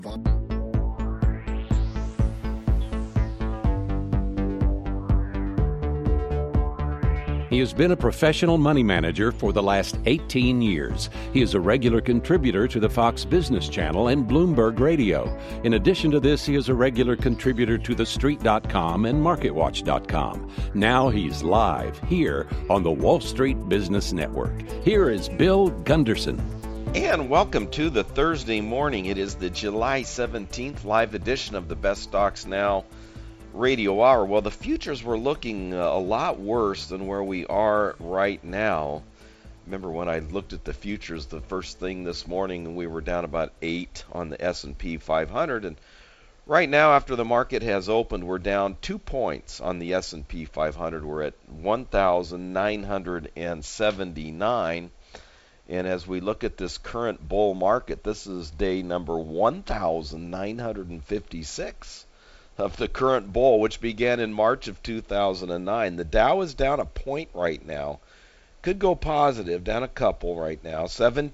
He has been a professional money manager for the last 18 years. He is a regular contributor to the Fox Business Channel and Bloomberg Radio. In addition to this, he is a regular contributor to TheStreet.com and MarketWatch.com. Now he's live here on the Wall Street Business Network. Here is Bill Gunderson. And welcome to the Thursday morning. It is the July 17th live edition of the Best Stocks Now Radio Hour. Well, the futures were looking a lot worse than where we are right now. Remember when I looked at the futures the first thing this morning, we were down about 8 on the S&P 500, and right now after the market has opened, we're down 2 points on the S&P 500. We're at 1,979. And as we look at this current bull market, this is day number 1,956 of the current bull, which began in March of 2009. The Dow is down a point right now. Could go positive, down a couple right now.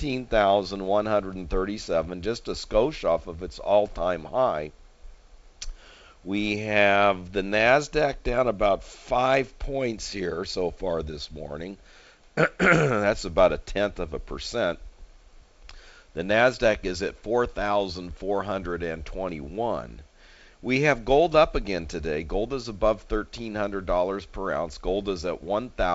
17,137, just a skosh off of its all-time high. We have the NASDAQ down about 5 points here so far this morning. That's about 0.1%. The NASDAQ is at 4,421. We have gold up again today. Gold is above $1,300 per ounce. Gold is at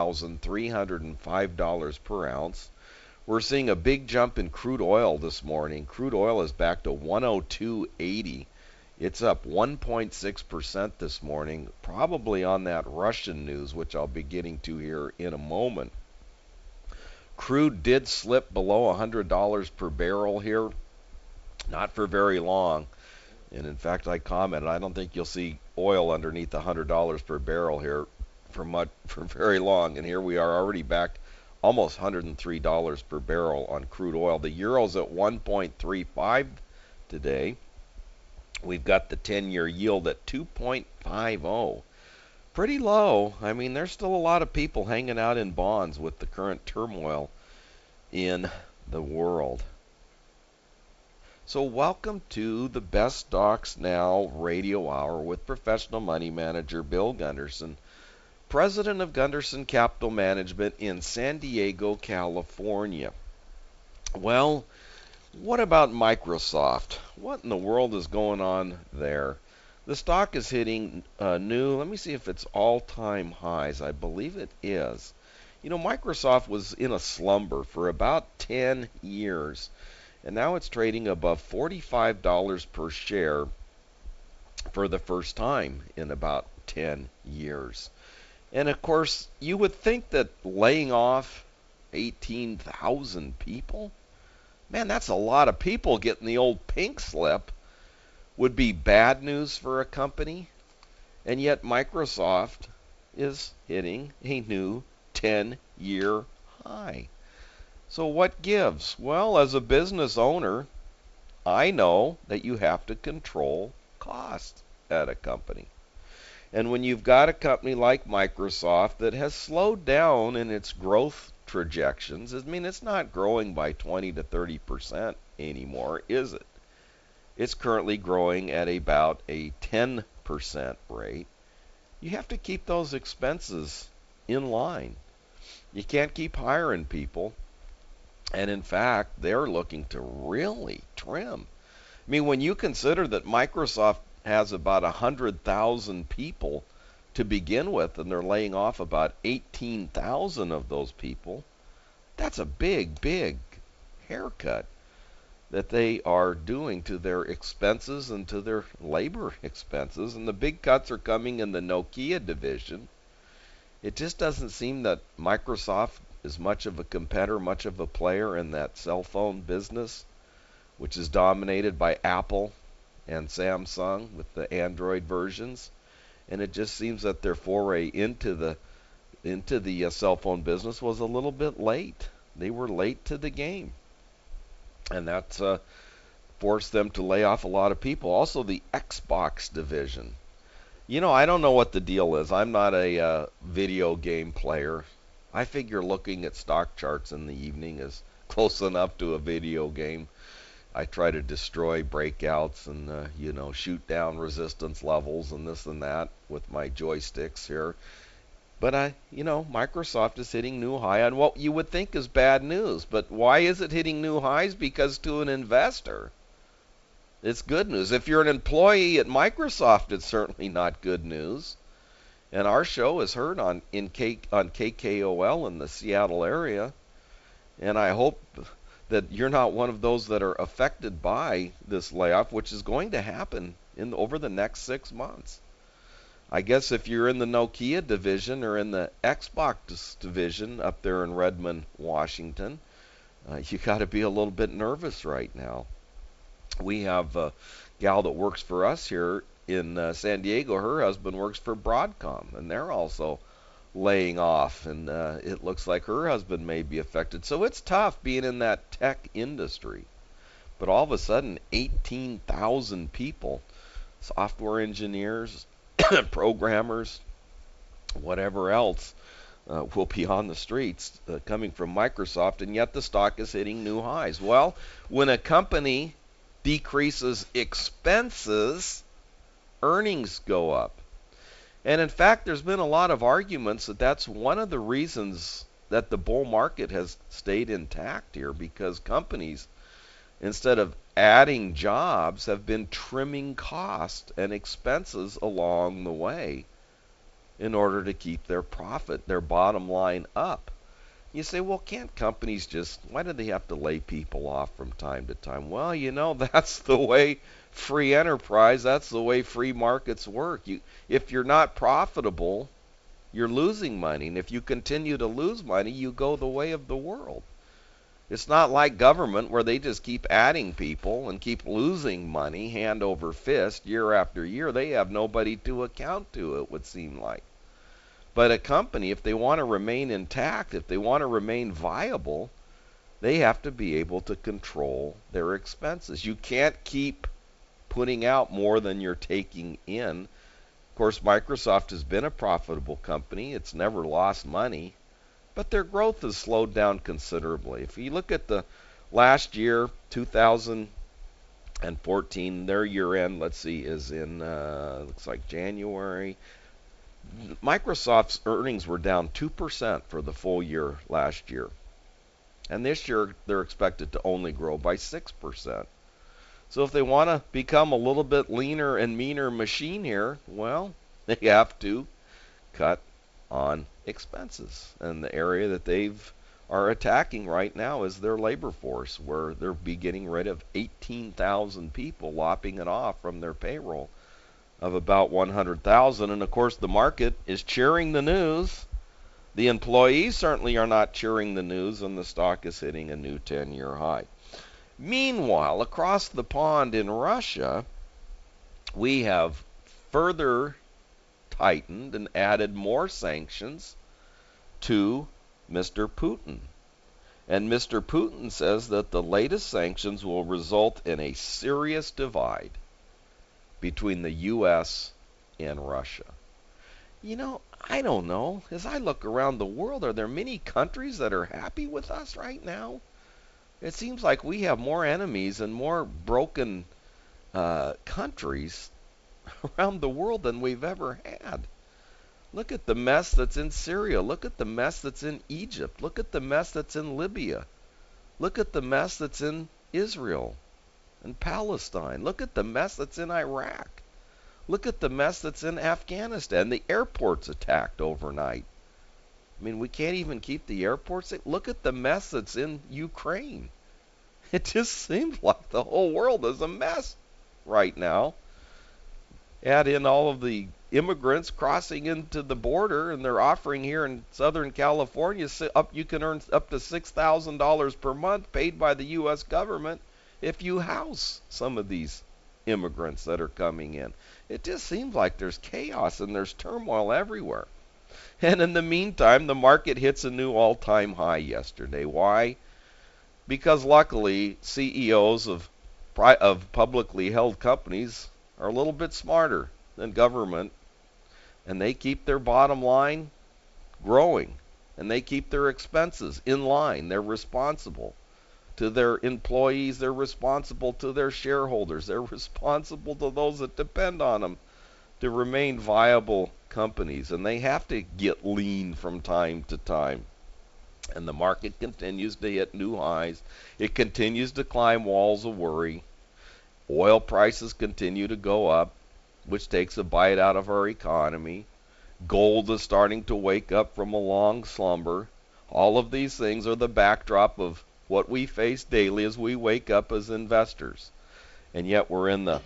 $1,305 per ounce. We're seeing a big jump in crude oil this morning. Crude oil is back to 102.80. It's up 1.6% this morning, probably on that Russian news, which I'll be getting to here in a moment. Crude did slip below $100 per barrel here, not for very long. And in fact, I commented, I don't think you'll see oil underneath $100 per barrel here for very long. And here we are already back almost $103 per barrel on crude oil. The euro's at 1.35 today. We've got the 10-year yield at 2.50. Pretty low. I mean, there's still a lot of people hanging out in bonds with the current turmoil in the world. So welcome to the Best Stocks Now Radio Hour with professional money manager Bill Gunderson, president of Gunderson Capital Management in San Diego, California. Well, what about Microsoft? What in the world is going on there? The stock is hitting new, let me see if it's all-time highs. I believe it is. You know, Microsoft was in a slumber for about 10 years. And now it's trading above $45 per share for the first time in about 10 years. And of course, you would think that laying off 18,000 people, man, that's a lot of people getting the old pink slip, would be bad news for a company. And yet Microsoft is hitting a new 10-year high. So what gives? Well, as a business owner, I know that you have to control cost at a company. And when you've got a company like Microsoft that has slowed down in its growth projections, I mean, it's not growing by 20 to 30% anymore, is it? It's currently growing at about a 10% rate. You have to keep those expenses in line. You can't keep hiring people. And in fact, they're looking to really trim. I mean, when you consider that Microsoft has about 100,000 people to begin with, and they're laying off about 18,000 of those people, that's a big, big haircut that they are doing to their expenses and to their labor expenses. And the big cuts are coming in the Nokia division. It just doesn't seem that Microsoft is much of a competitor, much of a player in that cell phone business, which is dominated by Apple and Samsung with the Android versions. And it just seems that their foray into the cell phone business was a little bit late. They were late to the game. And that's forced them to lay off a lot of people. Also, the Xbox division. You know, I don't know what the deal is. I'm not a video game player. I figure looking at stock charts in the evening is close enough to a video game. I try to destroy breakouts and shoot down resistance levels and this and that with my joysticks here. But Microsoft is hitting new high on what you would think is bad news. But why is it hitting new highs? Because to an investor, it's good news. If you're an employee at Microsoft, it's certainly not good news. And our show is heard on KKOL in the Seattle area. And I hope that you're not one of those that are affected by this layoff, which is going to happen over the next 6 months. I guess if you're in the Nokia division or in the Xbox division up there in Redmond, Washington, you got to be a little bit nervous right now. We have a gal that works for us here in San Diego. Her husband works for Broadcom, and they're also laying off, and it looks like her husband may be affected. So it's tough being in that tech industry. But all of a sudden, 18,000 people, software engineers, programmers, whatever else, will be on the streets coming from Microsoft, and yet the stock is hitting new highs. Well, when a company decreases expenses, earnings go up. And in fact, there's been a lot of arguments that that's one of the reasons that the bull market has stayed intact here, because companies, instead of adding jobs, have been trimming costs and expenses along the way in order to keep their profit, their bottom line up. You say, well, can't companies why do they have to lay people off from time to time? Well, that's the way free enterprise, that's the way free markets work. If you're not profitable, you're losing money. And if you continue to lose money, you go the way of the world. It's not like government where they just keep adding people and keep losing money hand over fist year after year. They have nobody to account to, it would seem like. But a company, if they want to remain intact, if they want to remain viable, they have to be able to control their expenses. You can't keep putting out more than you're taking in. Of course, Microsoft has been a profitable company. It's never lost money, but their growth has slowed down considerably. If you look at the last year, 2014, their year end, let's see, is in, looks like January. Microsoft's earnings were down 2% for the full year last year. And this year, they're expected to only grow by 6%. So if they want to become a little bit leaner and meaner machine here, well, they have to cut on expenses. And the area that they are attacking right now is their labor force, where they're getting rid of 18,000 people, lopping it off from their payroll of about 100,000. And of course, the market is cheering the news. The employees certainly are not cheering the news, and the stock is hitting a new 10-year high. Meanwhile, across the pond in Russia, we have further tightened and added more sanctions to Mr. Putin. And Mr. Putin says that the latest sanctions will result in a serious divide between the U.S. and Russia. I don't know. As I look around the world, are there many countries that are happy with us right now? It seems like we have more enemies and more broken countries around the world than we've ever had. Look at the mess that's in Syria. Look at the mess that's in Egypt. Look at the mess that's in Libya. Look at the mess that's in Israel and Palestine. Look at the mess that's in Iraq. Look at the mess that's in Afghanistan. The airport's attacked overnight. I mean, we can't even keep the airports. Look at the mess that's in Ukraine. It just seems like the whole world is a mess right now. Add in all of the immigrants crossing into the border, and they're offering here in Southern California, you can earn up to $6,000 per month paid by the U.S. government if you house some of these immigrants that are coming in. It just seems like there's chaos and there's turmoil everywhere. And in the meantime, the market hits a new all-time high yesterday. Why? Because luckily, CEOs of publicly held companies are a little bit smarter than government, and they keep their bottom line growing, and they keep their expenses in line. They're responsible. to their employees. They're responsible to their shareholders. They're responsible to those that depend on them to remain viable companies. And they have to get lean from time to time. And the market continues to hit new highs. It continues to climb walls of worry. Oil prices continue to go up, which takes a bite out of our economy. Gold is starting to wake up from a long slumber. All of these things are the backdrop of what we face daily as we wake up as investors. And yet we're in the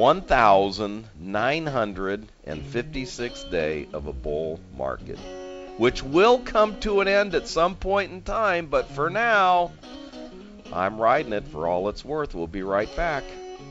1,956th day of a bull market, which will come to an end at some point in time. But for now, I'm riding it for all it's worth. We'll be right back.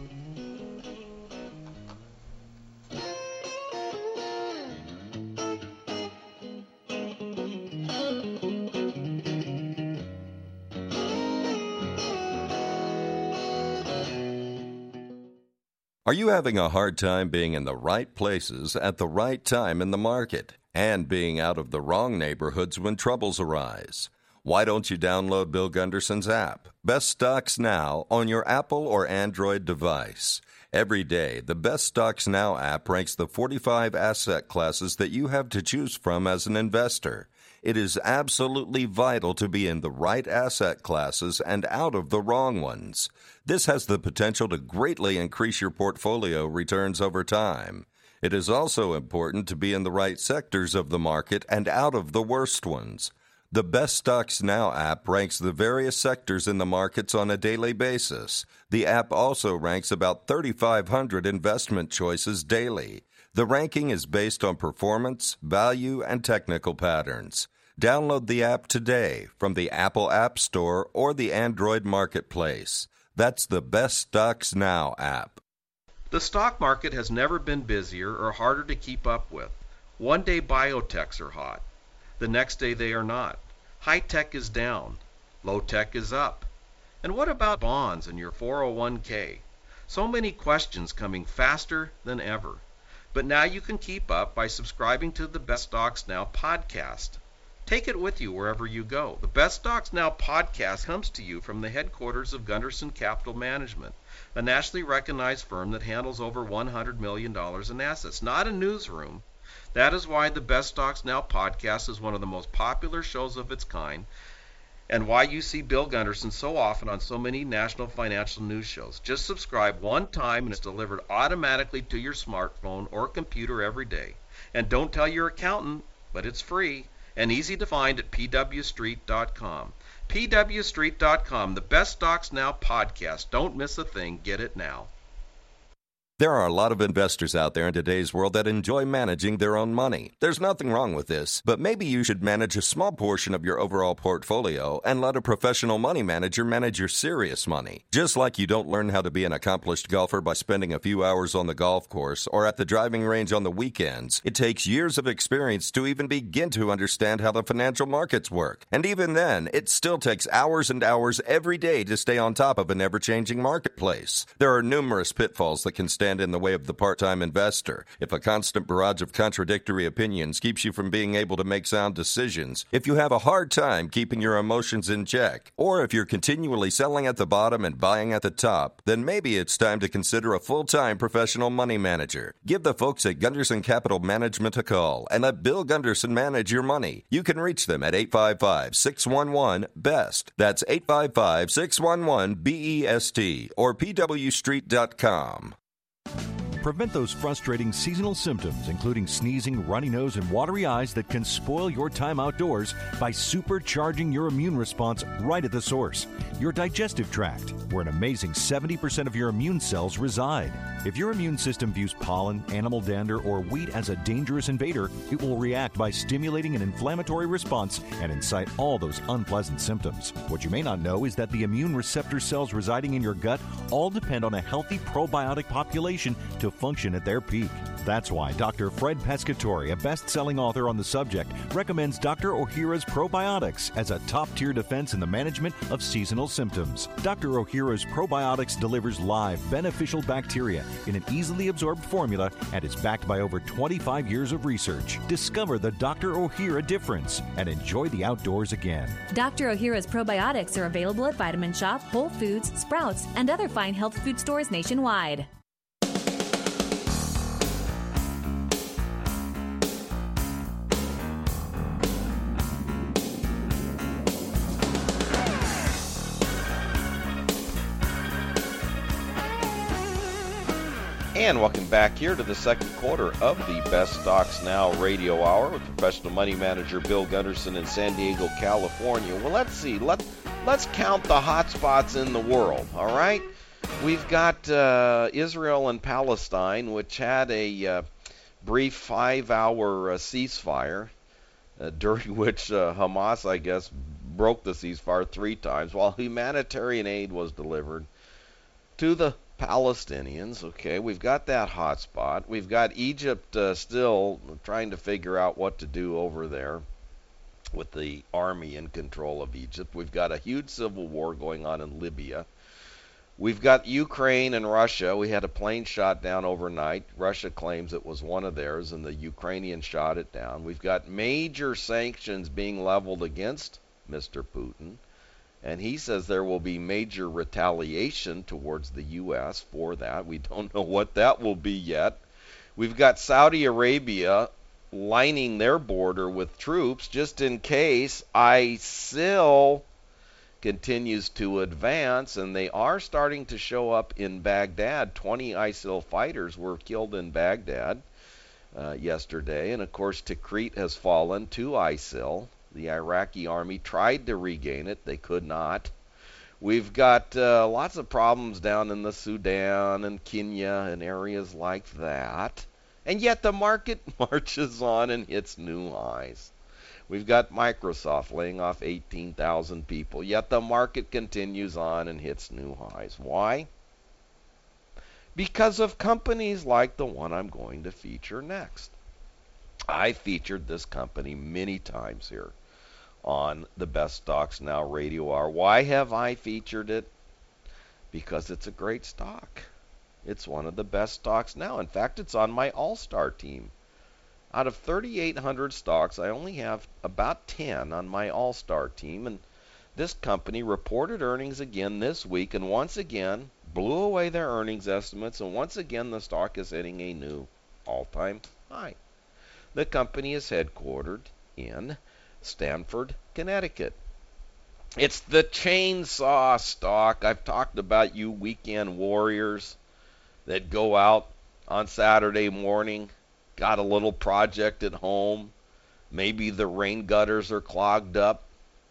Are you having a hard time being in the right places at the right time in the market and being out of the wrong neighborhoods when troubles arise? Why don't you download Bill Gunderson's app, Best Stocks Now, on your Apple or Android device? Every day, the Best Stocks Now app ranks the 45 asset classes that you have to choose from as an investor. It is absolutely vital to be in the right asset classes and out of the wrong ones. This has the potential to greatly increase your portfolio returns over time. It is also important to be in the right sectors of the market and out of the worst ones. The Best Stocks Now app ranks the various sectors in the markets on a daily basis. The app also ranks about 3,500 investment choices daily. The ranking is based on performance, value, and technical patterns. Download the app today from the Apple App Store or the Android Marketplace. That's the Best Stocks Now app. The stock market has never been busier or harder to keep up with. One day biotechs are hot. The next day they are not. High tech is down. Low tech is up. And what about bonds and your 401k? So many questions coming faster than ever. But now you can keep up by subscribing to the Best Stocks Now podcast. Take it with you wherever you go. The Best Stocks Now podcast comes to you from the headquarters of Gunderson Capital Management, a nationally recognized firm that handles over $100 million in assets, not a newsroom. That is why the Best Stocks Now podcast is one of the most popular shows of its kind, and why you see Bill Gunderson so often on so many national financial news shows. Just subscribe one time and it's delivered automatically to your smartphone or computer every day. And don't tell your accountant, but it's free and easy to find at pwstreet.com. pwstreet.com, the Best Stocks Now podcast. Don't miss a thing. Get it now. There are a lot of investors out there in today's world that enjoy managing their own money. There's nothing wrong with this, but maybe you should manage a small portion of your overall portfolio and let a professional money manager manage your serious money. Just like you don't learn how to be an accomplished golfer by spending a few hours on the golf course or at the driving range on the weekends, it takes years of experience to even begin to understand how the financial markets work. And even then, it still takes hours and hours every day to stay on top of an ever-changing marketplace. There are numerous pitfalls that can stand in the way of the part-time investor. If a constant barrage of contradictory opinions keeps you from being able to make sound decisions, if you have a hard time keeping your emotions in check, or if you're continually selling at the bottom and buying at the top, then maybe it's time to consider a full-time professional money manager. Give the folks at Gunderson Capital Management a call and let Bill Gunderson manage your money. You can reach them at 855-611-BEST. That's 855-611-BEST or pwstreet.com. Prevent those frustrating seasonal symptoms, including sneezing, runny nose, and watery eyes that can spoil your time outdoors by supercharging your immune response right at the source, your digestive tract, where an amazing 70% of your immune cells reside. If your immune system views pollen, animal dander, or wheat as a dangerous invader, it will react by stimulating an inflammatory response and incite all those unpleasant symptoms. What you may not know is that the immune receptor cells residing in your gut all depend on a healthy probiotic population to function at their peak. That's why Dr. Fred Pescatore, a best-selling author on the subject, recommends Dr. Ohhira's Probiotics as a top-tier defense in the management of seasonal symptoms. Dr. Ohhira's Probiotics delivers live, beneficial bacteria in an easily absorbed formula and is backed by over 25 years of research. Discover the Dr. Ohhira difference and enjoy the outdoors again. Dr. Ohhira's Probiotics are available at Vitamin Shop, Whole Foods, Sprouts, and other fine health food stores nationwide. And welcome back here to the second quarter of the Best Stocks Now Radio Hour with professional money manager Bill Gunderson in San Diego, California. Well, let's see. Let's count the hot spots in the world, all right? We've got Israel and Palestine, which had a brief 5-hour ceasefire, during which Hamas, I guess, broke the ceasefire 3 times, while humanitarian aid was delivered to the Palestinians. Okay, we've got that hot spot. We've got Egypt still trying to figure out what to do over there with the army in control of Egypt. We've got a huge civil war going on in Libya. We've got Ukraine and Russia. We had a plane shot down overnight. Russia claims it was one of theirs, and the Ukrainians shot it down. We've got major sanctions being leveled against Mr. Putin. And he says there will be major retaliation towards the U.S. for that. We don't know what that will be yet. We've got Saudi Arabia lining their border with troops just in case ISIL continues to advance, and they are starting to show up in Baghdad. 20 ISIL fighters were killed in Baghdad yesterday, and of course Tikrit has fallen to ISIL. The Iraqi army tried to regain it. They could not. We've got lots of problems down in the Sudan and Kenya and areas like that. And yet the market marches on and hits new highs. We've got Microsoft laying off 18,000 people. Yet the market continues on and hits new highs. Why? Because of companies like the one I'm going to feature next. I featured this company many times here on the Best Stocks Now Radio Hour. Why have I featured it? Because it's a great stock. It's one of the best stocks now. In fact, it's on my all-star team. Out of 3,800 stocks, I only have about 10 on my all-star team. And this company reported earnings again this week and once again blew away their earnings estimates. And once again, the stock is hitting a new all-time high. The company is headquartered in Stamford, Connecticut. It's the chainsaw stock. I've talked about you weekend warriors that go out on Saturday morning, got a little project at home. Maybe the rain gutters are clogged up.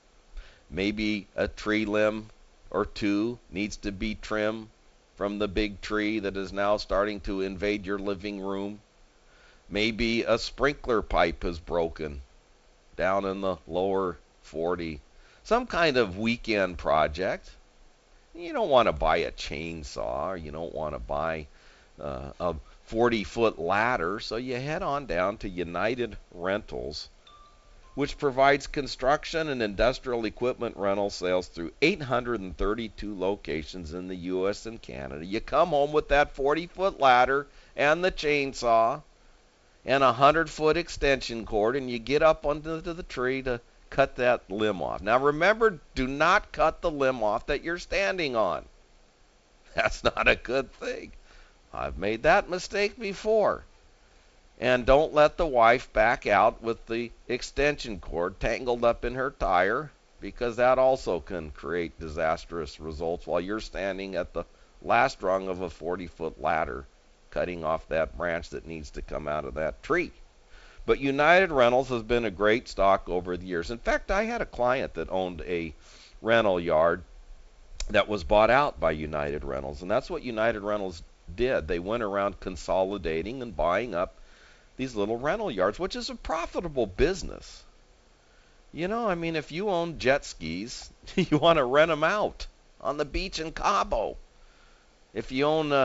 Maybe a tree limb or two needs to be trimmed from the big tree that is now starting to invade your living room. Maybe a sprinkler pipe is broken down in the lower 40. Some kind of weekend project. You don't want to buy a chainsaw, or you don't want to buy a 40-foot ladder, so you head on down to United Rentals, which provides construction and industrial equipment rental sales through 832 locations in the U.S. and Canada. You come home with that 40-foot ladder and the chainsaw and a 100-foot extension cord, and you get up onto the tree to cut that limb off. Now remember, do not cut the limb off that you're standing on. That's not a good thing. I've made that mistake before. And don't let the wife back out with the extension cord tangled up in her tire, because that also can create disastrous results while you're standing at the last rung of a 40-foot ladder, cutting off that branch that needs to come out of that tree. But United Rentals has been a great stock over the years. In fact, I had a client that owned a rental yard that was bought out by United Rentals, and that's what United Rentals did. They went around consolidating and buying up these little rental yards, which is a profitable business. You know, I mean, if you own jet skis, you want to rent them out on the beach in Cabo. If you own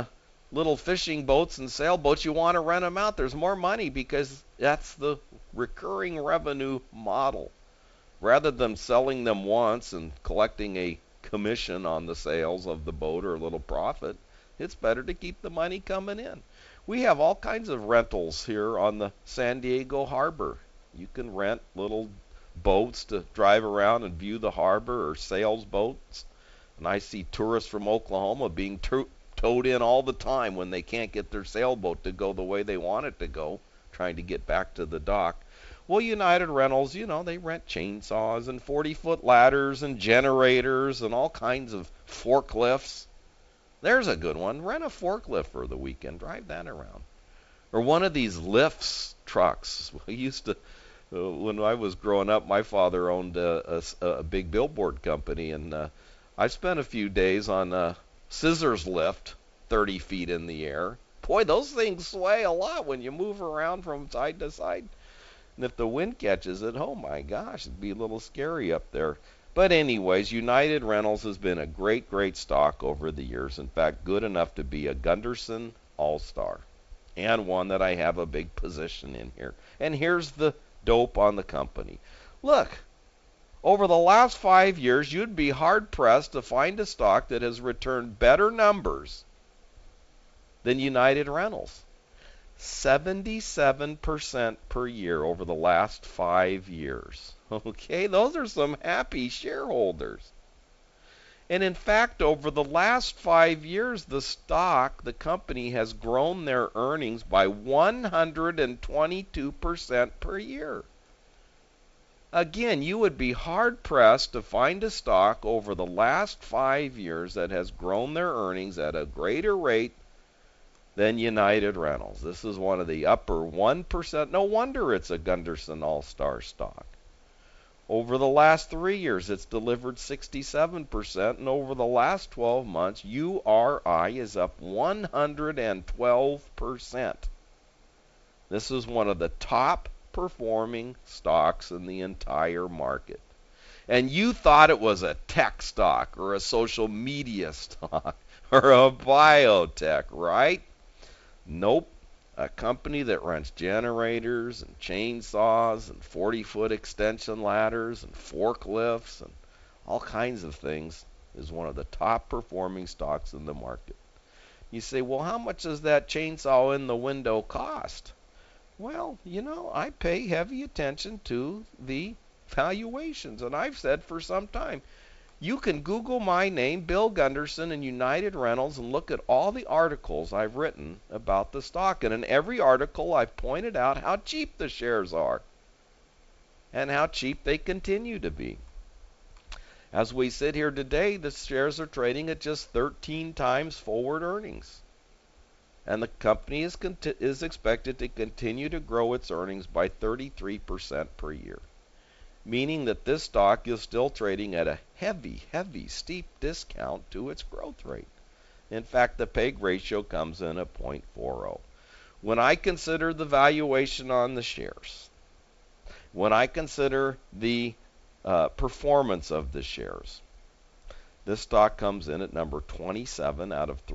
little fishing boats and sailboats, you want to rent them out. There's more money because that's the recurring revenue model. Rather than selling them once and collecting a commission on the sales of the boat or a little profit, it's better to keep the money coming in. We have all kinds of rentals here on the San Diego Harbor. You can rent little boats to drive around and view the harbor, or sales boats. And I see tourists from Oklahoma being towed in all the time when they can't get their sailboat to go the way they want it to go, trying to get back to the dock. Well, United Rentals, they rent chainsaws and 40-foot ladders and generators and all kinds of forklifts. There's a good one. Rent a forklift for the weekend. Drive that around. Or one of these lifts trucks. We used to, when I was growing up, my father owned a big billboard company, and I spent a few days on a scissors lift, 30 feet in the air. Boy, those things sway a lot when you move around from side to side. And if the wind catches it, oh my gosh, it'd be a little scary up there. But anyways, United Rentals has been a great, great stock over the years. In fact, good enough to be a Gunderson All-Star. And one that I have a big position in here. And here's the dope on the company. Look, over the last 5 years, you'd be hard-pressed to find a stock that has returned better numbers than United Rentals. 77% per year over the last 5 years. Okay, those are some happy shareholders. And in fact, over the last 5 years, the company has grown their earnings by 122% per year. Again, you would be hard-pressed to find a stock over the last 5 years that has grown their earnings at a greater rate than United Rentals. This is one of the upper 1%. No wonder it's a Gunderson All-Star stock. Over the last 3 years, it's delivered 67%, and over the last 12 months, URI is up 112%. This is one of the top performing stocks in the entire market. And you thought it was a tech stock or a social media stock or a biotech, right? Nope. A company that rents generators and chainsaws and 40-foot extension ladders and forklifts and all kinds of things is one of the top performing stocks in the market. You say, well, how much does that chainsaw in the window cost? Well, I pay heavy attention to the valuations, and I've said for some time, you can Google my name, Bill Gunderson, and United Rentals, and look at all the articles I've written about the stock. And in every article, I've pointed out how cheap the shares are and how cheap they continue to be. As we sit here today, the shares are trading at just 13 times forward earnings. And the company is expected to continue to grow its earnings by 33% per year, meaning that this stock is still trading at a heavy, steep discount to its growth rate. In fact, the PEG ratio comes in at 0.40. When I consider the valuation on the shares, when I consider the performance of the shares, this stock comes in at number 27 out of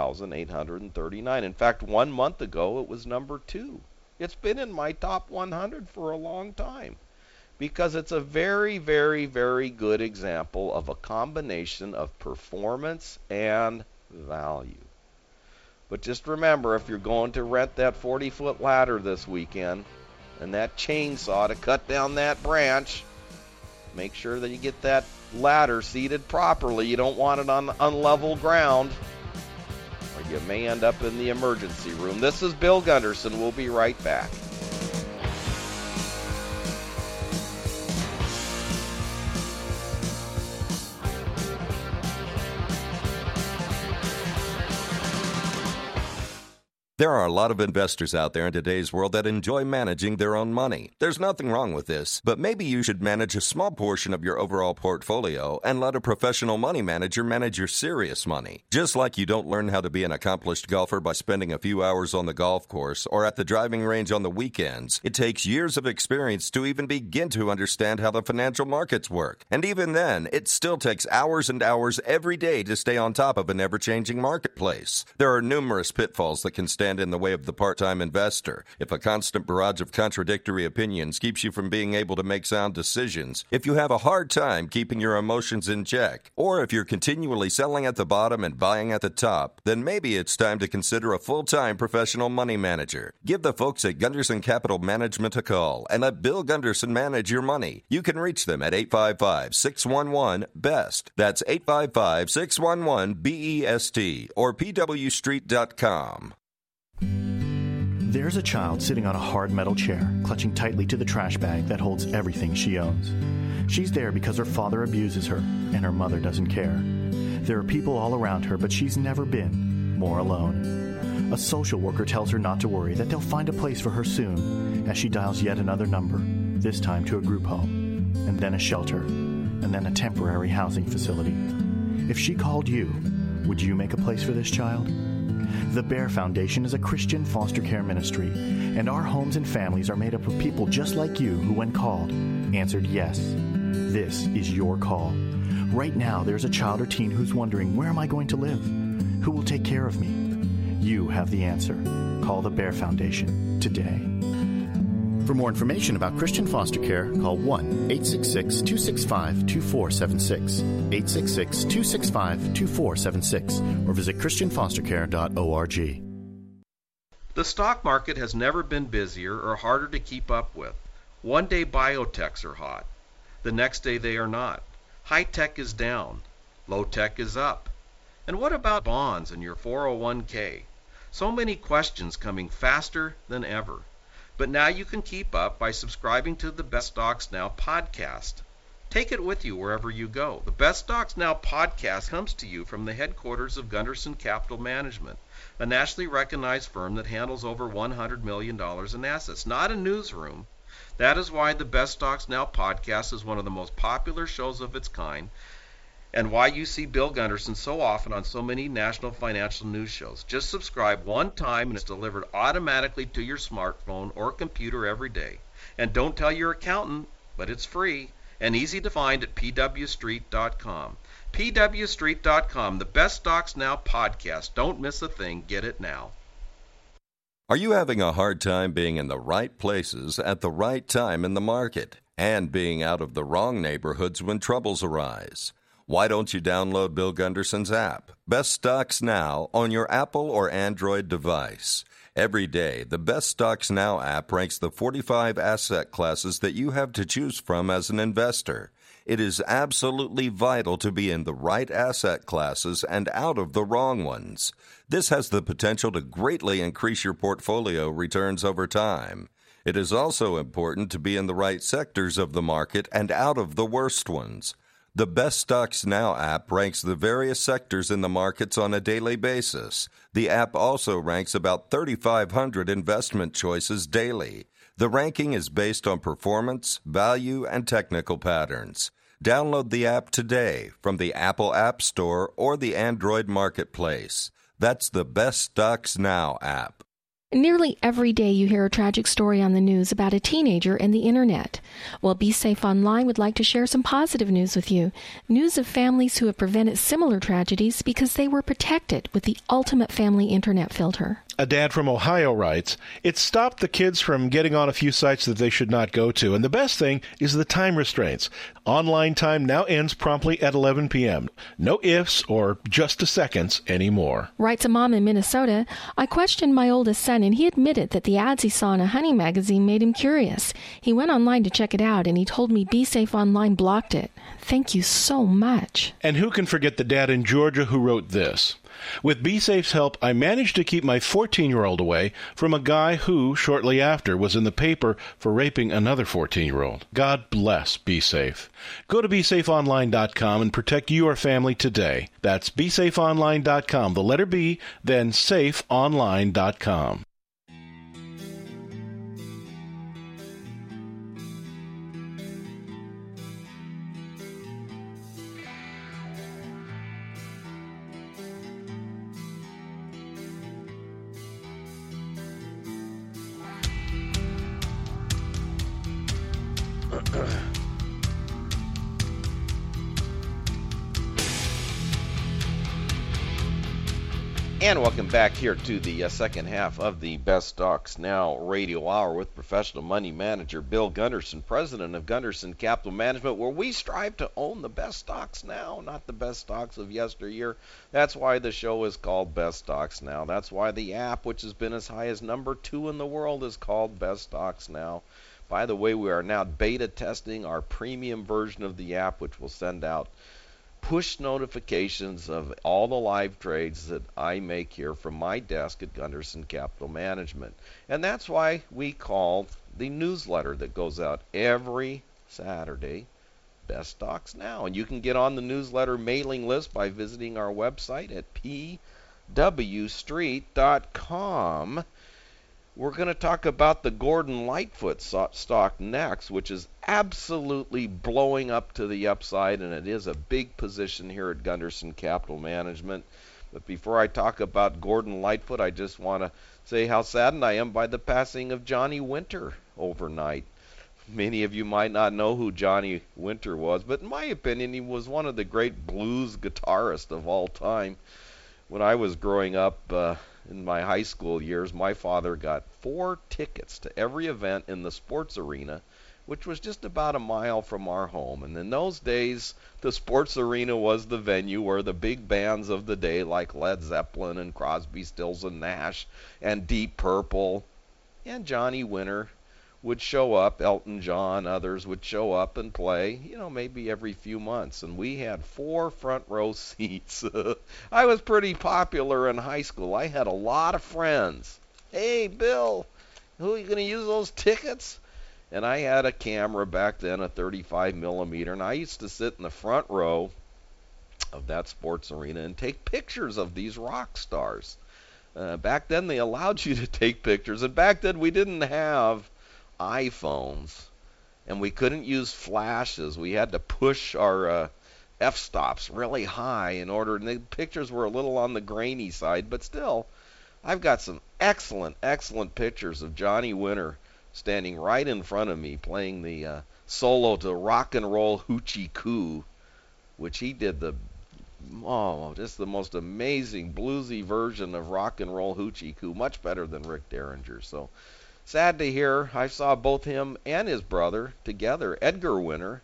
3,839. In fact, 1 month ago, it was number 2. It's been in my top 100 for a long time, because it's a very, very, very good example of a combination of performance and value. But just remember, if you're going to rent that 40-foot ladder this weekend and that chainsaw to cut down that branch, make sure that you get that ladder seated properly. You don't want it on unlevel ground, or you may end up in the emergency room. This is Bill Gunderson. We'll be right back. There are a lot of investors out there in today's world that enjoy managing their own money. There's nothing wrong with this, but maybe you should manage a small portion of your overall portfolio and let a professional money manager manage your serious money. Just like you don't learn how to be an accomplished golfer by spending a few hours on the golf course or at the driving range on the weekends, it takes years of experience to even begin to understand how the financial markets work. And even then, it still takes hours and hours every day to stay on top of an ever-changing marketplace. There are numerous pitfalls that can stand in the way of the part-time investor. If a constant barrage of contradictory opinions keeps you from being able to make sound decisions, if you have a hard time keeping your emotions in check, or if you're continually selling at the bottom and buying at the top, then maybe it's time to consider a full-time professional money manager. Give the folks at Gunderson Capital Management a call and let Bill Gunderson manage your money. You can reach them at 855-611-BEST. That's 855-611-BEST or pwstreet.com. There's a child sitting on a hard metal chair, clutching tightly to the trash bag that holds everything she owns. She's there because her father abuses her, and her mother doesn't care. There are people all around her, but she's never been more alone. A social worker tells her not to worry, that they'll find a place for her soon, as she dials yet another number, this time to a group home, and then a shelter, and then a temporary housing facility. If she called you, would you make a place for this child? The Bear Foundation is a Christian foster care ministry, and our homes and families are made up of people just like you who, when called, answered yes. This is your call. Right now, there's a child or teen who's wondering, where am I going to live? Who will take care of me? You have the answer. Call the Bear Foundation today. For more information about Christian foster care, call 1-866-265-2476, 866-265-2476, or visit christianfostercare.org. The stock market has never been busier or harder to keep up with. One day biotechs are hot. The next day they are not. High tech is down. Low tech is up. And what about bonds and your 401k? So many questions coming faster than ever. But now you can keep up by subscribing to the Best Stocks Now podcast. Take it with you wherever you go. The Best Stocks Now podcast comes to you from the headquarters of Gunderson Capital Management, a nationally recognized firm that handles over $100 million in assets, not a newsroom. That is why the Best Stocks Now podcast is one of the most popular shows of its kind, and why you see Bill Gunderson so often on so many national financial news shows. Just subscribe one time and it's delivered automatically to your smartphone or computer every day. And don't tell your accountant, but it's free and easy to find at pwstreet.com. pwstreet.com, the Best Stocks Now podcast. Don't miss a thing. Get it now. Are you having a hard time being in the right places at the right time in the market and being out of the wrong neighborhoods when troubles arise? Why don't you download Bill Gunderson's app, Best Stocks Now, on your Apple or Android device? Every day, the Best Stocks Now app ranks the 45 asset classes that you have to choose from as an investor. It is absolutely vital to be in the right asset classes and out of the wrong ones. This has the potential to greatly increase your portfolio returns over time. It is also important to be in the right sectors of the market and out of the worst ones. The Best Stocks Now app ranks the various sectors in the markets on a daily basis. The app also ranks about 3,500 investment choices daily. The ranking is based on performance, value, and technical patterns. Download the app today from the Apple App Store or the Android Marketplace. That's the Best Stocks Now app. Nearly every day you hear a tragic story on the news about a teenager and the internet. Well, Be Safe Online would like to share some positive news with you. News of families who have prevented similar tragedies because they were protected with the ultimate family internet filter. A dad from Ohio writes, "It stopped the kids from getting on a few sites that they should not go to. And the best thing is the time restraints. Online time now ends promptly at 11 p.m. No ifs or just a seconds anymore." Writes a mom in Minnesota, "I questioned my oldest son and he admitted that the ads he saw in a hunting magazine made him curious. He went online to check it out and he told me Be Safe Online blocked it. Thank you so much." And who can forget the dad in Georgia who wrote this? With BeSafe's help, I managed to keep my 14-year-old away from a guy who, shortly after, was in the paper for raping another 14-year-old. God bless BeSafe. Go to BeSafeOnline.com and protect your family today. That's BeSafeOnline.com, the letter B, then SafeOnline.com. And welcome back here to the second half of the Best Stocks Now Radio Hour with professional money manager Bill Gunderson, president of Gunderson Capital Management, where we strive to own the best stocks now, not the best stocks of yesteryear. That's why the show is called Best Stocks Now. That's why the app, which has been as high as number 2 in the world, is called Best Stocks Now. By the way, we are now beta testing our premium version of the app, which will send out push notifications of all the live trades that I make here from my desk at Gunderson Capital Management. And that's why we call the newsletter that goes out every Saturday Best Stocks Now. And you can get on the newsletter mailing list by visiting our website at pwstreet.com. We're going to talk about the Gordon Lightfoot stock next, which is absolutely blowing up to the upside, and it is a big position here at Gunderson Capital Management. But before I talk about Gordon Lightfoot, I just want to say how saddened I am by the passing of Johnny Winter overnight. Many of you might not know who Johnny Winter was, but in my opinion, he was one of the great blues guitarists of all time. When I was growing up, in my high school years, my father got 4 tickets to every event in the sports arena, which was just about a mile from our home. And in those days, the sports arena was the venue where the big bands of the day, like Led Zeppelin and Crosby, Stills and Nash and Deep Purple and Johnny Winter, would show up. Elton John, others would show up and play, maybe every few months. And we had 4 front row seats. I was pretty popular in high school. I had a lot of friends. Hey, Bill, who are you going to use those tickets? And I had a camera back then, a 35 millimeter, and I used to sit in the front row of that sports arena and take pictures of these rock stars. Back then, they allowed you to take pictures, and back then we didn't have iPhones, and we couldn't use flashes. We had to push our f-stops really high in order, and the pictures were a little on the grainy side, but still, I've got some excellent pictures of Johnny Winter standing right in front of me playing the solo to Rock and Roll Hoochie Coo, which he did just the most amazing bluesy version of Rock and Roll Hoochie Coo, much better than Rick Derringer. So sad to hear. I saw both him and his brother together, Edgar Winter,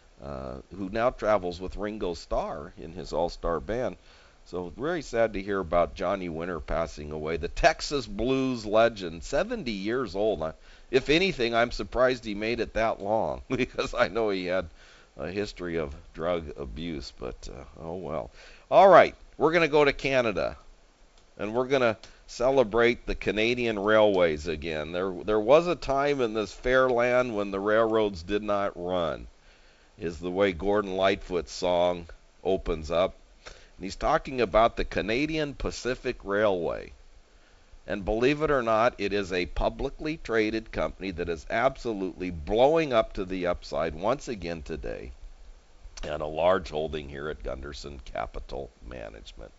who now travels with Ringo Starr in his all-star band. So very sad to hear about Johnny Winter passing away. The Texas blues legend, 70 years old. If anything, I'm surprised he made it that long because I know he had a history of drug abuse, but oh well. All right, we're going to go to Canada, and we're going to celebrate the Canadian railways again. There was a time in this fair land when the railroads did not run, is the way Gordon Lightfoot's song opens up. And he's talking about the Canadian Pacific Railway. And believe it or not, it is a publicly traded company that is absolutely blowing up to the upside once again today, and a large holding here at Gunderson Capital Management.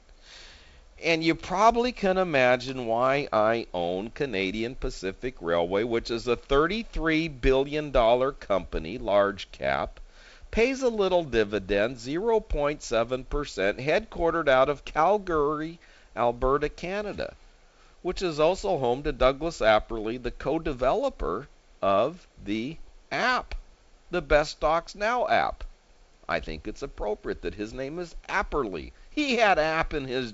And you probably can imagine why I own Canadian Pacific Railway, which is a $33 billion company, large cap, pays a little dividend, 0.7%, headquartered out of Calgary, Alberta, Canada, which is also home to Douglas Apperly, the co-developer of the app, the Best Stocks Now app. I think it's appropriate that his name is Apperly. He had app in his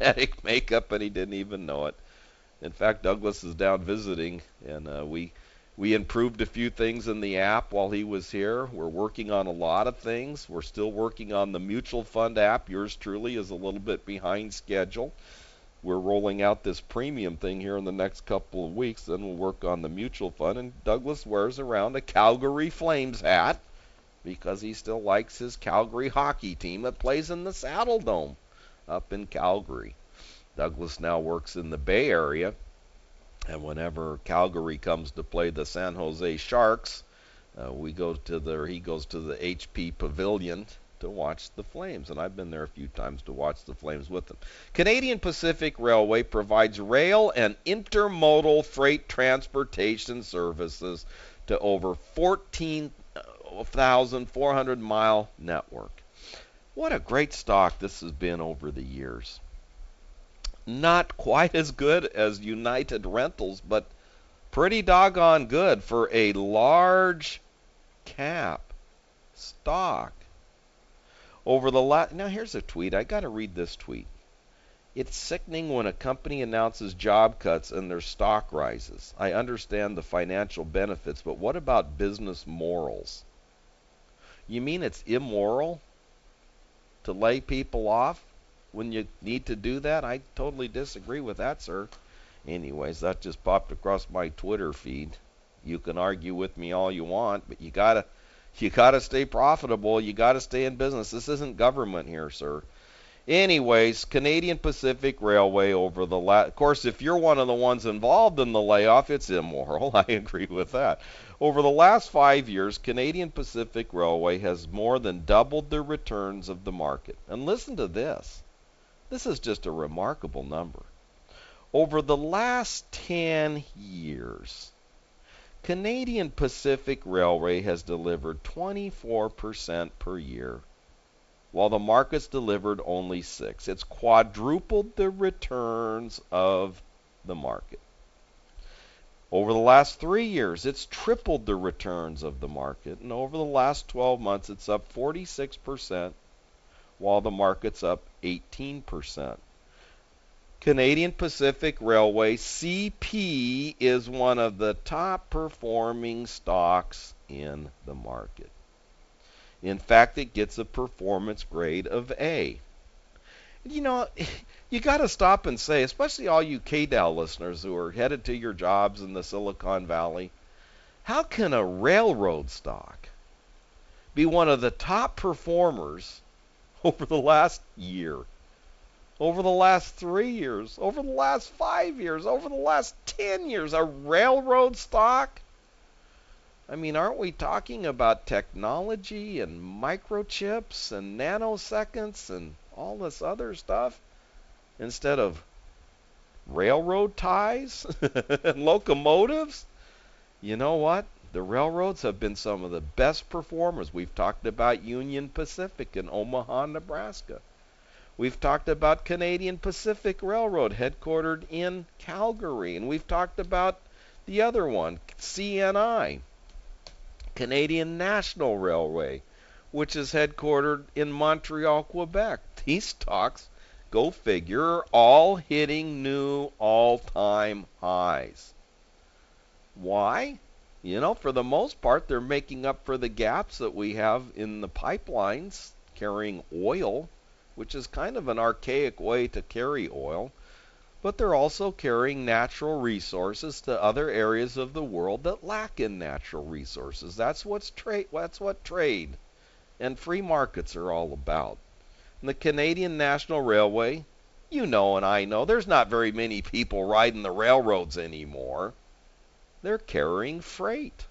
genetic makeup, and he didn't even know it. In fact, Douglas is down visiting, and we We improved a few things in the app while he was here. We're working on a lot of things. We're still working on the mutual fund app. Yours truly is a little bit behind schedule. We're rolling out this premium thing here in the next couple of weeks. Then we'll work on the mutual fund. And Douglas wears around a Calgary Flames hat because he still likes his Calgary hockey team that plays in the Saddle Dome up in Calgary. Douglas now works in the Bay Area. And whenever Calgary comes to play the San Jose Sharks, he goes to the HP Pavilion to watch the Flames. And I've been there a few times to watch the Flames with them. Canadian Pacific Railway provides rail and intermodal freight transportation services to over 14,400-mile network. What a great stock this has been over the years. Not quite as good as United Rentals, but pretty doggone good for a large cap stock. Now here's a tweet. I got to read this tweet. It's sickening when a company announces job cuts and their stock rises. I understand the financial benefits, but what about business morals? You mean it's immoral to lay people off when you need to do that? I totally disagree with that, sir. Anyways, that just popped across my Twitter feed. You can argue with me all you want, but you gotta stay profitable. You gotta stay in business. This isn't government here, sir. Anyways, Canadian Pacific Railway over the of course, if you're one of the ones involved in the layoff, it's immoral. I agree with that. Over the last 5 years, Canadian Pacific Railway has more than doubled the returns of the market. And listen to this. This is just a remarkable number. Over the last 10 years, Canadian Pacific Railway has delivered 24% per year, while the market's delivered only 6%. It's quadrupled the returns of the market. Over the last 3 years, it's tripled the returns of the market. And over the last 12 months, it's up 46%, while the market's up 18%. Canadian Pacific Railway, CP, is one of the top performing stocks in the market. In fact, it gets a performance grade of A. You know, you got to stop and say, especially all you KDAL listeners who are headed to your jobs in the Silicon Valley, how can a railroad stock be one of the top performers over the last year, over the last 3 years, over the last 5 years, over the last 10 years? A railroad stock? I mean, aren't we talking about technology and microchips and nanoseconds and all this other stuff instead of railroad ties and locomotives? You know what? The railroads have been some of the best performers. We've talked about Union Pacific in Omaha, Nebraska. We've talked about Canadian Pacific Railroad, headquartered in Calgary. And we've talked about the other one, CNI, Canadian National Railway, which is headquartered in Montreal, Quebec. These stocks, go figure, are all hitting new all-time highs. Why? You know, for the most part, they're making up for the gaps that we have in the pipelines carrying oil, which is kind of an archaic way to carry oil. But they're also carrying natural resources to other areas of the world that lack in natural resources. That's what trade and free markets are all about. And the Canadian National Railway, you know and I know, there's not very many people riding the railroads anymore. They're carrying freight.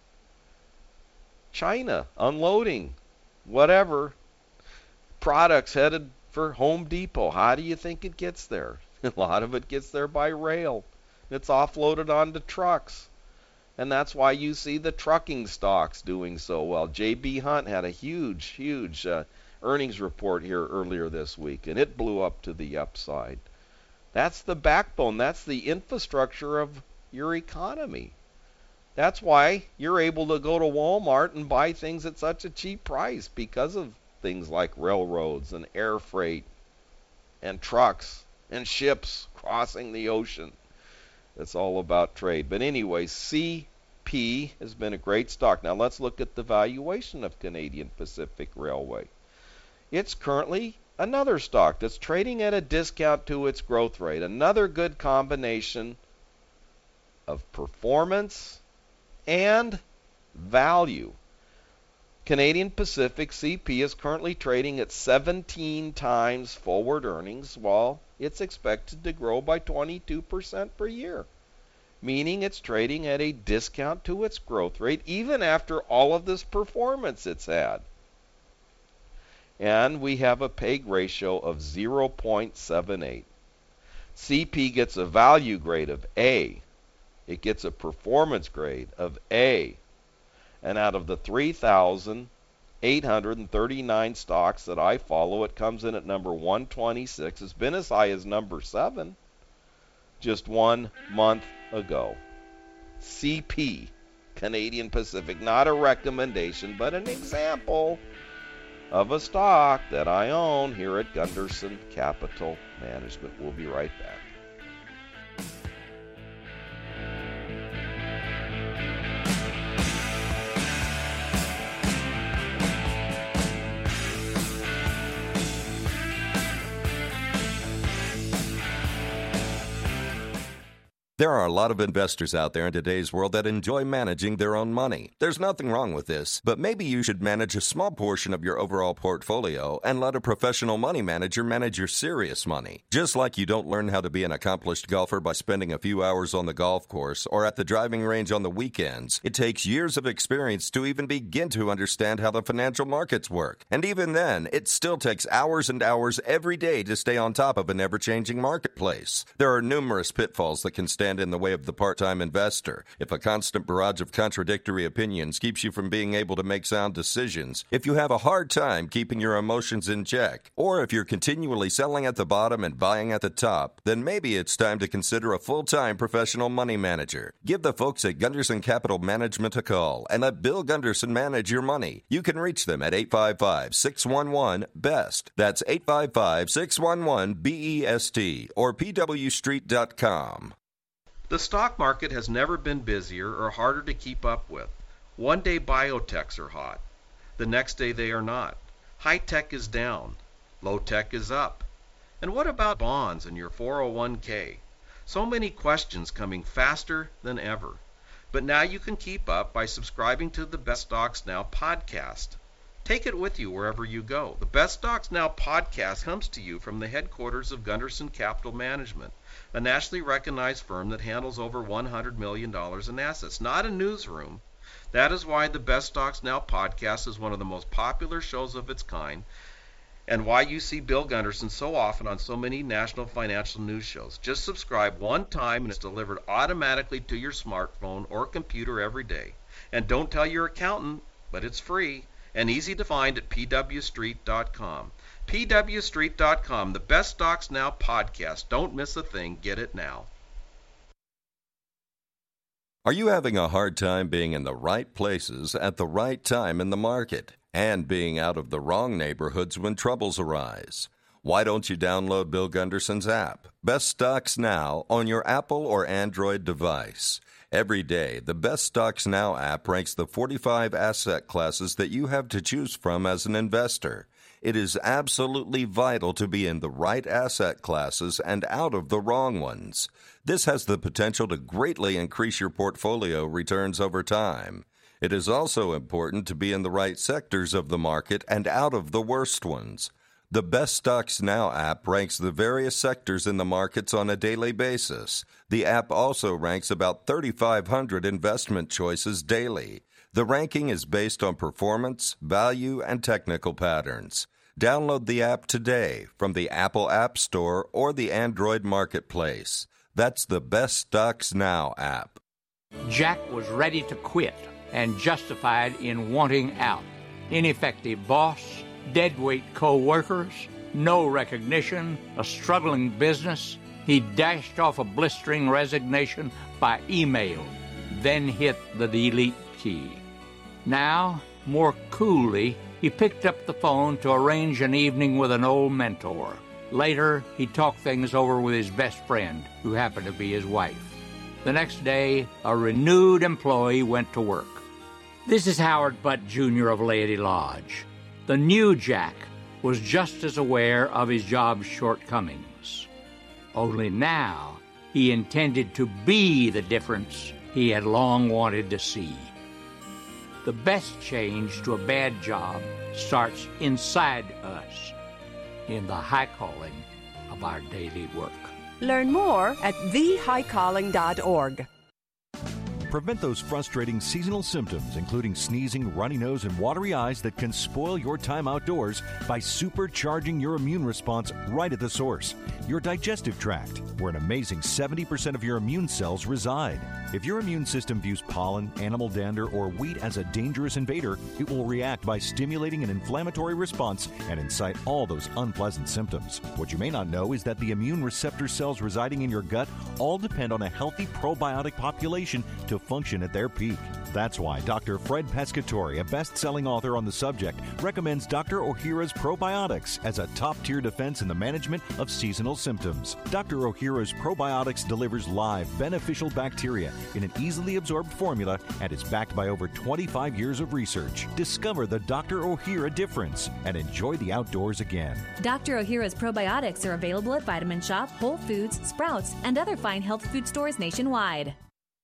China, unloading, whatever, products headed for Home Depot. How do you think it gets there? A lot of it gets there by rail. It's offloaded onto trucks. And that's why you see the trucking stocks doing so well. J.B. Hunt had a huge earnings report here earlier this week, and it blew up to the upside. That's the backbone. That's the infrastructure of your economy. That's why you're able to go to Walmart and buy things at such a cheap price, because of things like railroads and air freight and trucks and ships crossing the ocean. It's all about trade. But anyway, CP CP has been a great stock. Now let's look at the valuation of Canadian Pacific Railway. It's currently another stock that's trading at a discount to its growth rate. Another good combination of performance and value. Canadian Pacific CP is currently trading at 17 times forward earnings, while it's expected to grow by 22% per year, meaning it's trading at a discount to its growth rate even after all of this performance it's had. And we have a PEG ratio of 0.78. CP gets a value grade of A. It gets a performance grade of A. And out of the 3,839 stocks that I follow, it comes in at number 126. It's been as high as number 7 just 1 month ago. CP, Canadian Pacific, not a recommendation, but an example of a stock that I own here at Gunderson Capital Management. We'll be right back. There are a lot of investors out there in today's world that enjoy managing their own money. There's nothing wrong with this, but maybe you should manage a small portion of your overall portfolio and let a professional money manager manage your serious money. Just like you don't learn how to be an accomplished golfer by spending a few hours on the golf course or at the driving range on the weekends, it takes years of experience to even begin to understand how the financial markets work. And even then, it still takes hours and hours every day to stay on top of an ever-changing marketplace. There are numerous pitfalls that can stand in the way of the part-time investor. If a constant barrage of contradictory opinions keeps you from being able to make sound decisions, if you have a hard time keeping your emotions in check, or if you're continually selling at the bottom and buying at the top, then maybe it's time to consider a full-time professional money manager. Give the folks at Gunderson Capital Management a call and let Bill Gunderson manage your money. You can reach them at 855-611-BEST. That's 855-611-BEST or pwstreet.com. The stock market has never been busier or harder to keep up with. One day biotechs are hot. The next day they are not. High tech is down. Low tech is up. And what about bonds and your 401k? So many questions coming faster than ever. But now you can keep up by subscribing to the Best Stocks Now podcast. Take it with you wherever you go. The Best Stocks Now podcast comes to you from the headquarters of Gunderson Capital Management, a nationally recognized firm that handles over $100 million in assets, not a newsroom. That is why the Best Stocks Now podcast is one of the most popular shows of its kind, and why you see Bill Gunderson so often on so many national financial news shows. Just subscribe one time and it's delivered automatically to your smartphone or computer every day. And don't tell your accountant, but it's free and easy to find at pwstreet.com. pwstreet.com, the Best Stocks Now podcast. Don't miss a thing. Get it now. Are you having a hard time being in the right places at the right time in the market and being out of the wrong neighborhoods when troubles arise? Why don't you download Bill Gunderson's app, Best Stocks Now, on your Apple or Android device? Every day, the Best Stocks Now app ranks the 45 asset classes that you have to choose from as an investor. It is absolutely vital to be in the right asset classes and out of the wrong ones. This has the potential to greatly increase your portfolio returns over time. It is also important to be in the right sectors of the market and out of the worst ones. The Best Stocks Now app ranks the various sectors in the markets on a daily basis. The app also ranks about 3,500 investment choices daily. The ranking is based on performance, value, and technical patterns. Download the app today from the Apple App Store or the Android Marketplace. That's the Best Stocks Now app. Jack was ready to quit and justified in wanting out. Ineffective boss, deadweight co-workers, no recognition, a struggling business. He dashed off a blistering resignation by email, then hit the delete key. Now, more coolly, he picked up the phone to arrange an evening with an old mentor. Later, he talked things over with his best friend, who happened to be his wife. The next day, a renewed employee went to work. This is Howard Butt Jr. of Laity Lodge. The new Jack was just as aware of his job's shortcomings. Only now he intended to be the difference he had long wanted to see. The best change to a bad job starts inside us, in the high calling of our daily work. Learn more at thehighcalling.org. Prevent those frustrating seasonal symptoms, including sneezing, runny nose, and watery eyes that can spoil your time outdoors by supercharging your immune response right at the source, your digestive tract, where an amazing 70% of your immune cells reside. If your immune system views pollen, animal dander, or wheat as a dangerous invader, it will react by stimulating an inflammatory response and incite all those unpleasant symptoms. What you may not know is that the immune receptor cells residing in your gut all depend on a healthy probiotic population to function at their peak. That's why Dr. Fred Pescatore, a best-selling author on the subject, recommends Dr. Ohhira's Probiotics as a top-tier defense in the management of seasonal symptoms. Dr. Ohhira's Probiotics delivers live, beneficial bacteria in an easily absorbed formula and is backed by over 25 years of research. Discover the Dr. Ohhira difference and enjoy the outdoors again. Dr. Ohhira's Probiotics are available at Vitamin Shop, Whole Foods, Sprouts, and other fine health food stores nationwide.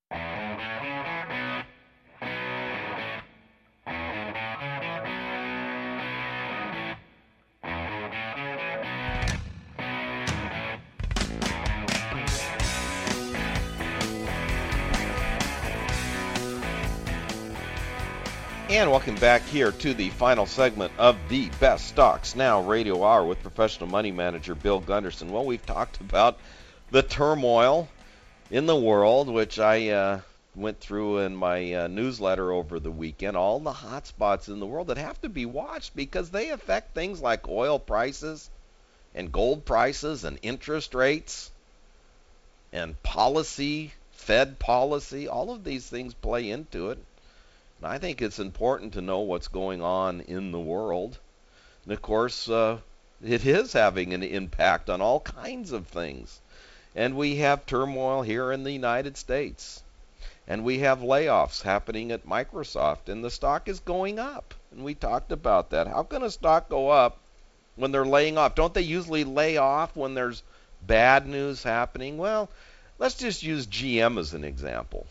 And welcome back here to the final segment of the Best Stocks Now Radio Hour with professional money manager Bill Gunderson. Well, we've talked about the turmoil in the world, which I went through in my newsletter over the weekend, all the hot spots in the world that have to be watched because they affect things like oil prices and gold prices and interest rates and policy, Fed policy. All of these things play into it. And I think it's important to know what's going on in the world. And of course, it is having an impact on all kinds of things. And we have turmoil here in the United States. And we have layoffs happening at Microsoft, and the stock is going up. And we talked about that. How can a stock go up when they're laying off? Don't they usually lay off when there's bad news happening? Well, let's just use GM as an example.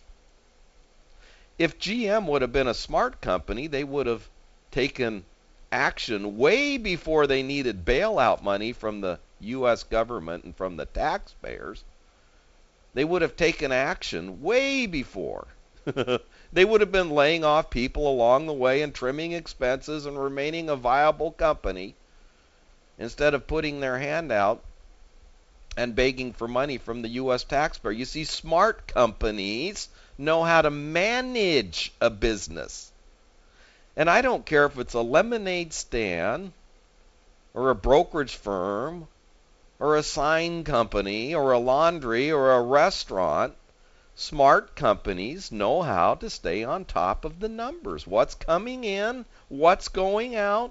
If GM would have been a smart company, they would have taken action way before they needed bailout money from the U.S. government and from the taxpayers. They would have taken action way before. They would have been laying off people along the way and trimming expenses and remaining a viable company instead of putting their hand out and begging for money from the U.S. taxpayer. You see, smart companies know how to manage a business. And I don't care if it's a lemonade stand or a brokerage firm or a sign company or a laundry or a restaurant. Smart companies know how to stay on top of the numbers. What's coming in? What's going out?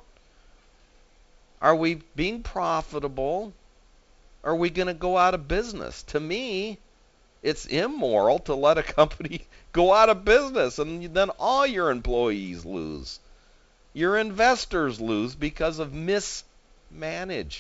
Are we being profitable? Are we going to go out of business? To me, it's immoral to let a company go out of business and then all your employees lose. Your investors lose because of mismanagement.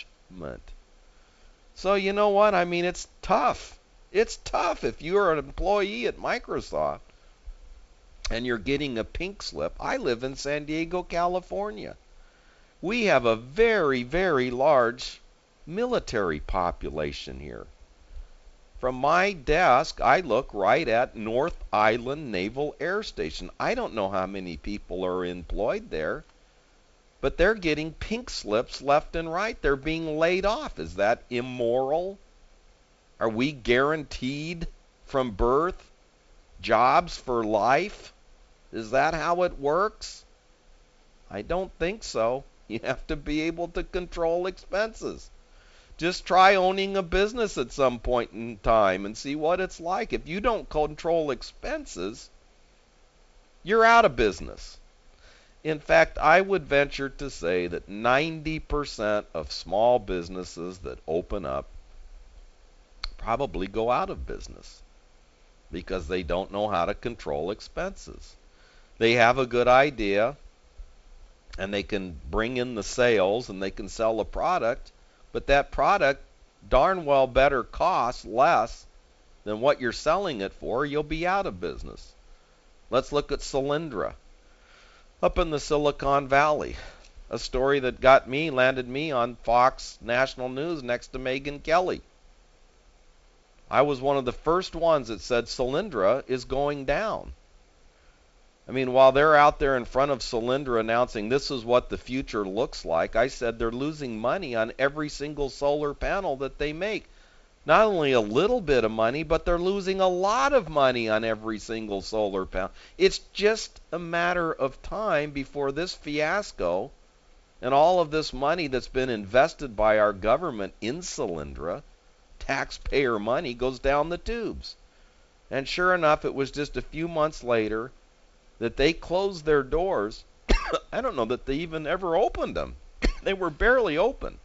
So you know what? I mean, it's tough. It's tough if you're an employee at Microsoft and you're getting a pink slip. I live in San Diego, California. We have a very, very large military population here. From my desk, I look right at North Island Naval Air Station. I don't know how many people are employed there, but they're getting pink slips left and right. They're being laid off. Is that immoral? Are we guaranteed from birth jobs for life? Is that how it works? I don't think so. You have to be able to control expenses. Just try owning a business at some point in time and see what it's like. If you don't control expenses, you're out of business. In fact, I would venture to say that 90% of small businesses that open up probably go out of business. because they don't know how to control expenses. They have a good idea, and they can bring in the sales, and they can sell a product, but that product darn well better cost less than what you're selling it for, or you'll be out of business. Let's look at Solyndra up in the Silicon Valley. A story that landed me on Fox National News next to Megyn Kelly. I was one of the first ones that said Solyndra is going down. I mean, while they're out there in front of Solyndra announcing this is what the future looks like, I said they're losing money on every single solar panel that they make. Not only a little bit of money, but they're losing a lot of money on every single solar panel. It's just a matter of time before this fiasco and all of this money that's been invested by our government in Solyndra, taxpayer money, goes down the tubes. And sure enough, it was just a few months later that they closed their doors. I don't know that they even ever opened them. They were barely open.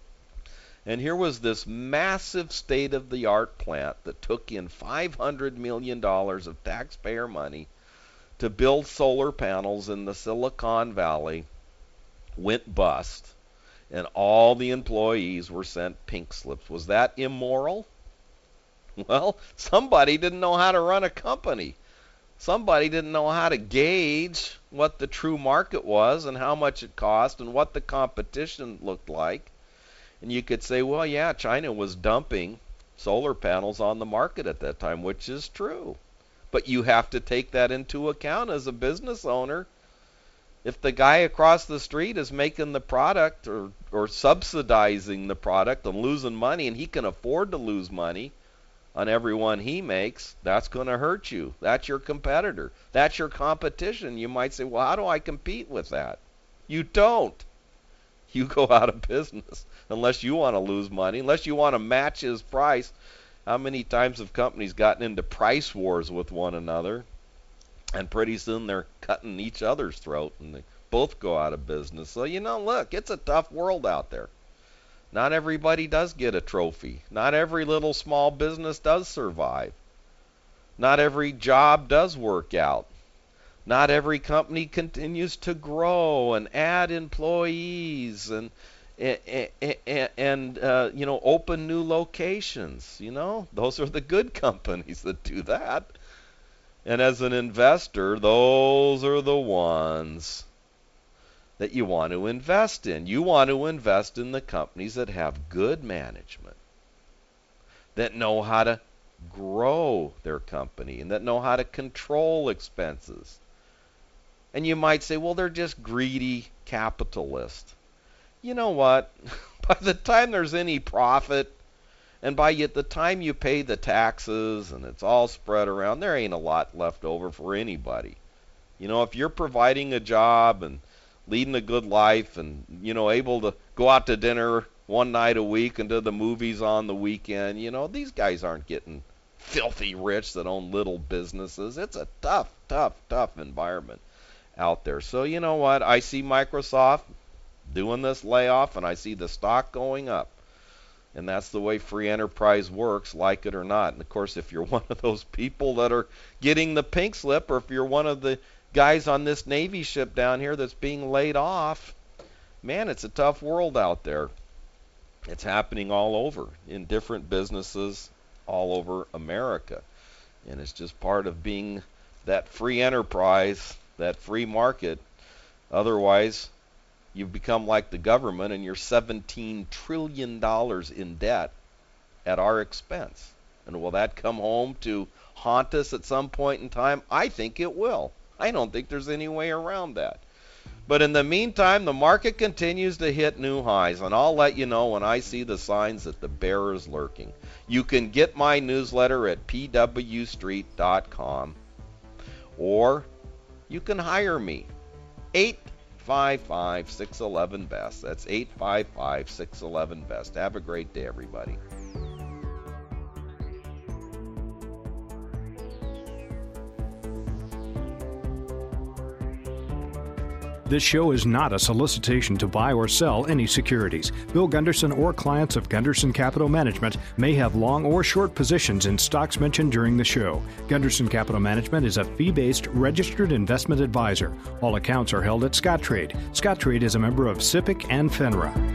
And here was this massive state-of-the-art plant that took in $500 million of taxpayer money to build solar panels in the Silicon Valley, went bust, and all the employees were sent pink slips. Was that immoral? Well, somebody didn't know how to run a company. Somebody didn't know how to gauge what the true market was and how much it cost and what the competition looked like. And you could say, well, yeah, China was dumping solar panels on the market at that time, which is true. But you have to take that into account as a business owner. If the guy across the street is making the product or subsidizing the product and losing money, and he can afford to lose money on every one he makes, that's going to hurt you. That's your competitor. That's your competition. You might say, well, how do I compete with that? You don't. You go out of business unless you want to lose money, unless you want to match his price. How many times have companies gotten into price wars with one another, and pretty soon they're cutting each other's throat, and they both go out of business. So, look, it's a tough world out there. Not everybody does get a trophy. Not every little small business does survive. Not every job does work out. Not every company continues to grow and add employees and open new locations. Those are the good companies that do that. And as an investor, those are the ones that you want to invest in. You want to invest in the companies that have good management, that know how to grow their company, and that know how to control expenses. And you might say, well, they're just greedy capitalists. You know what? By the time there's any profit, and by the time you pay the taxes and it's all spread around, there ain't a lot left over for anybody. If you're providing a job and leading a good life and, able to go out to dinner one night a week and to the movies on the weekend, these guys aren't getting filthy rich that own little businesses. It's a tough environment out there. So you know what? I see Microsoft doing this layoff, and I see the stock going up. And that's the way free enterprise works, like it or not. And of course, if you're one of those people that are getting the pink slip, or if you're one of the guys on this Navy ship down here that's being laid off, man, it's a tough world out there. It's happening all over in different businesses all over America. And it's just part of being that free enterprise, that free market. Otherwise, you've become like the government and you're $17 trillion in debt at our expense. And will that come home to haunt us at some point in time? I think it will. I don't think there's any way around that. But in the meantime, the market continues to hit new highs, and I'll let you know when I see the signs that the bear is lurking. You can get my newsletter at pwstreet.com, or you can hire me. 855-611-BEST. That's 855-611-BEST. Have a great day, everybody. This show is not a solicitation to buy or sell any securities. Bill Gunderson or clients of Gunderson Capital Management may have long or short positions in stocks mentioned during the show. Gunderson Capital Management is a fee-based registered investment advisor. All accounts are held at Scottrade. Scottrade is a member of SIPC and FINRA.